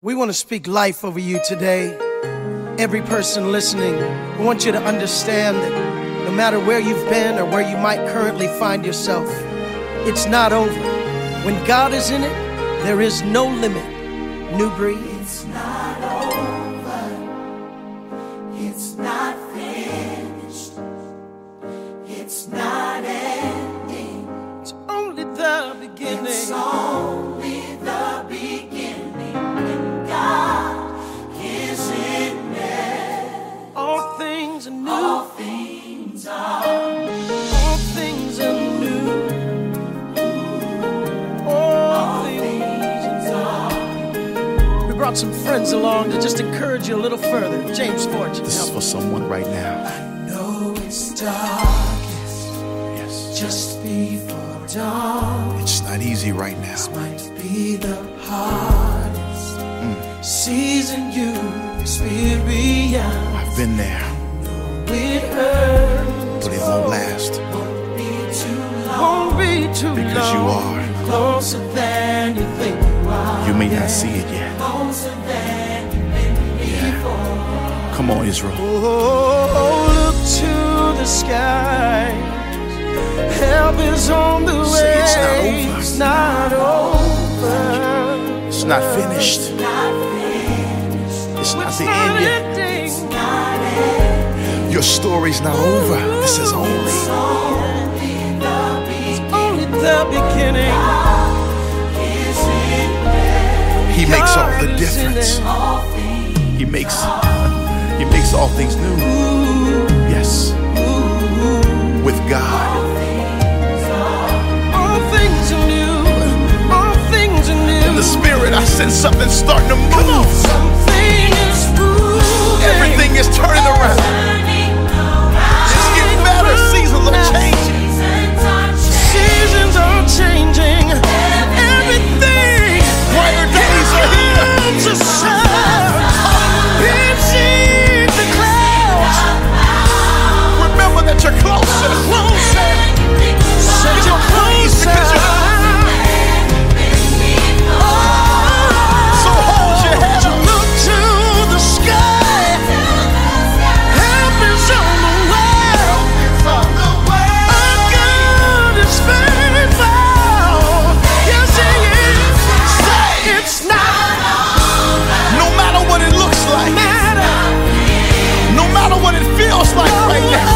We want to speak life over you today. Every person listening, we want you to understand that no matter where you've been or where you might currently find yourself, it's not over. When God is in it, there is no limit. New Breed. It's not over. It's not finished. It's not ending. It's only the beginning. It's only the beginning. When God is in it, all things are new. all things are All things are new. All things are new. We brought some friends along to just encourage you a little further. James Fortune. This is for someone right now. I know it's darkest, Yes. just before dawn. It's not easy right now. This might be the hardest season you experience. I've been there, It hurts, but it won't last won't be too long. Won't be too because you long. are. Closer than you think you are. You may not see it yet. Closer than you've been before. Come on, Israel. Oh, look to the skies. Help is on the way. Say it's not over. It's not over. It's not finished. Not finished. It's not It's the not end yet. ending. Not ending. Your story's not over. This is only. Only the beginning. Only the beginning. Is in there. He makes all the God is in difference. it. All things He makes all things new. Yes. With God. All things are new. All things are new. In the spirit, I sense something starting to move. Something is moving. Everything is turning around. It's getting better. Seasons are changing. Seasons are changing. Everything. Brighter days are here. Comes a sun. It's in the clouds. Remember that you're closer. Such a Praise because you're so hold your head up. look to the sky. Help is on the way. Our God is faithful. Yes, He is. Say it's not No matter what it looks like, matter. no matter what it feels like right now,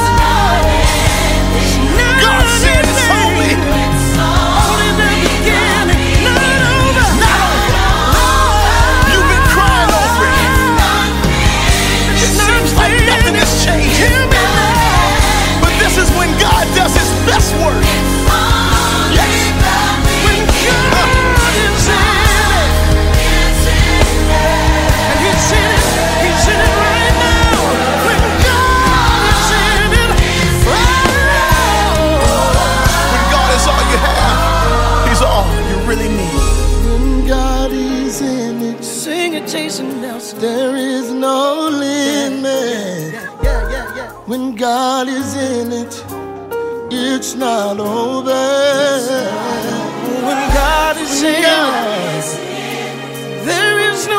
God said it's only Only the beginning, not over. You've been crying over it. It seems like nothing has changed. But this is when God does His best work. Yes. When God is in it, and He's in it right now. When God is in it right now. When God is all you have, He's all you really need. When God is in it, Sing it, Jason Nelson. there is no limit. Yeah. When God is in it, it's not over. When God is in it, there is no